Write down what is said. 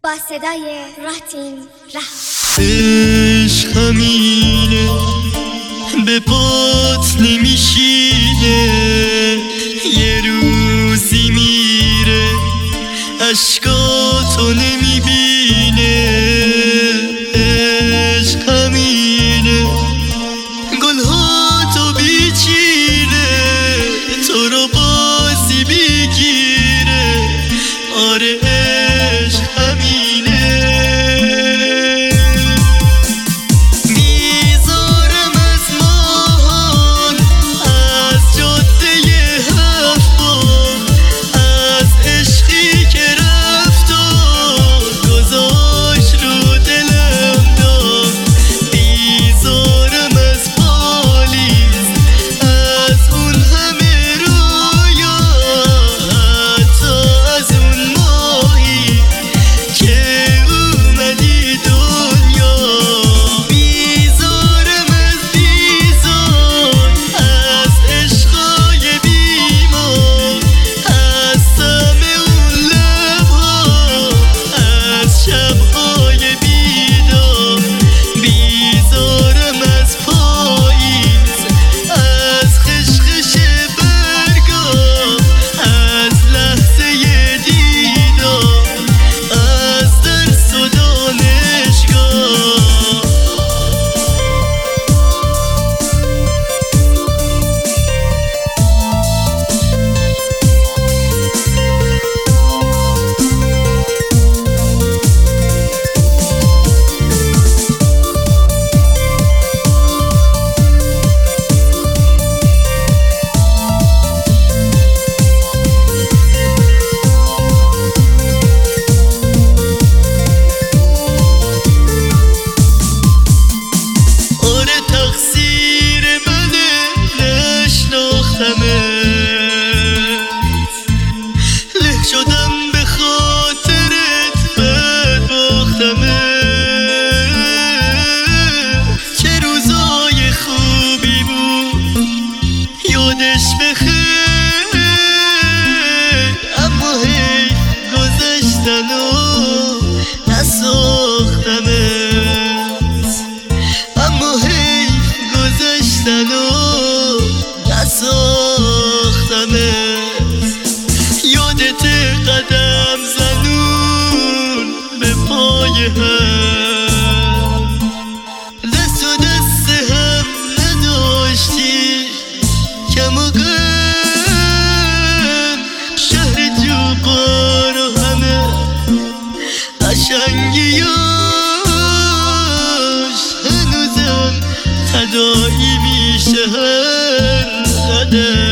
با صدای راتین رفت. عشق همینه به پات نمیشینه، یه روزی میره اشکاتو نمیبینه. عشق همینه گلهاتو بیچینه، تو رو بازی بگیره. آره عشق همینه. میذارم از ماهان، از جاده هفتان، از عشقی که رفت و گذاشت رو دلم داد. میذارم از پالیز، از اون همه رویا، حتی از اون ماهی که اومدی دنیا. میذارم از بیزار، از عشقای بیمار، از سم اون لبها، از شبهای بیدار. بیزارم از پاییز، از خشخش برگا، از لحظه دیدار، از درس و دانشگاه. آره تقصیر منه نشناختمت، له شدم به خاطرت بد باختمت. چه روزای خوبی بود یادش بخیر، اما حیف گذشتن و نساختمت. اما حیف گذشتن و نساختمت. یادت قدم زنون به پای هم، دست و دست هم نداشتی کم و گم. شهر جوبار و همه قشنگیاش هنوزم تداعی میشه هر قدم.